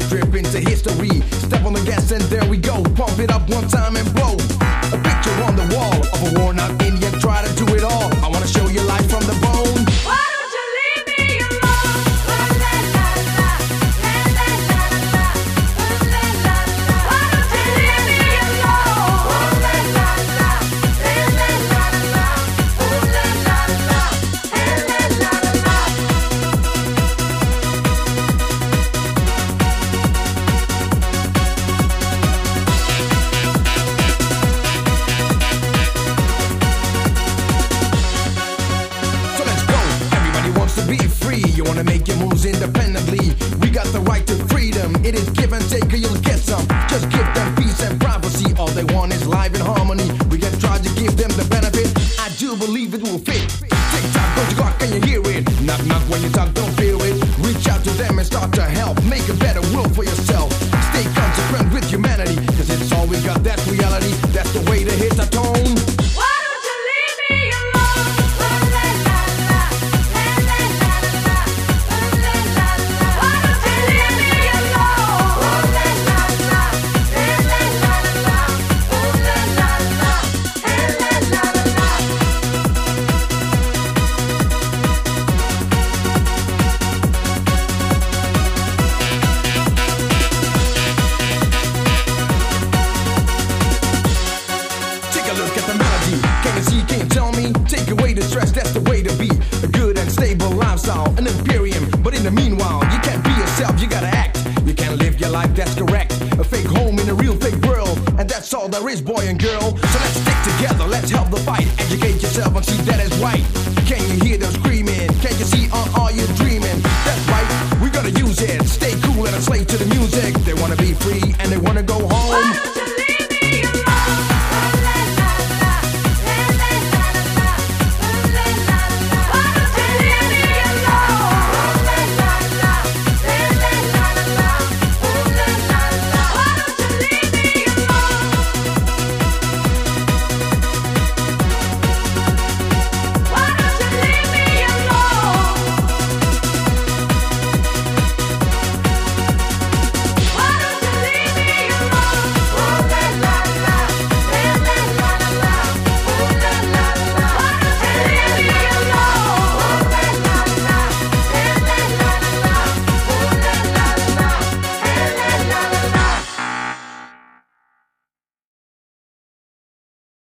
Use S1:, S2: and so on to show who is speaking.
S1: trip into history. Step on the gas and there we go. Pump it up one time and blow. A picture on the wall of a worn out Indian. Try to do it all. I wanna show you life from the bone.
S2: Why don't you leave me alone? La la la la, la la la la, la la la. Why don't you leave me alone? La la la, la la la la, la la la, la la la.
S1: So let's go. Everybody wants to be free. You wanna make your moves independently. We got the right to freedom. It is give and take or you'll get some. Just give them peace and privacy. All they want is life in harmony. We can try to give them the benefit. I do believe it will fit. Tick tock, go to God, can you hear it? Knock knock when you talk, don't feel it. Reach out to them and start to help. Make a better world for yourself. Stay consequent with humanity. Cause it's all we got, that's reality. That's the way to hit the tone.
S2: Why don't you leave me alone? La la la la, la la la la, la la la. Why don't you leave me alone? La la la la, la la la la, la la la, la la la.
S1: Take a look at the melody. Can you see, can you tell me? Take away the stress, that's the way to be. A good and stable lifestyle, an imperium. But in the meanwhile, you can't be yourself, you gotta act. You can't live your life, that's correct. A fake home in a real fake world. And that's all there is, boy and girl. So let's stick together, let's help the fight. Educate yourself and see that is right. Can you hear them screaming? Can you see, are you dreaming? That's right, we gotta use it. Stay cool and a slave to the music. They wanna be free and they wanna go home.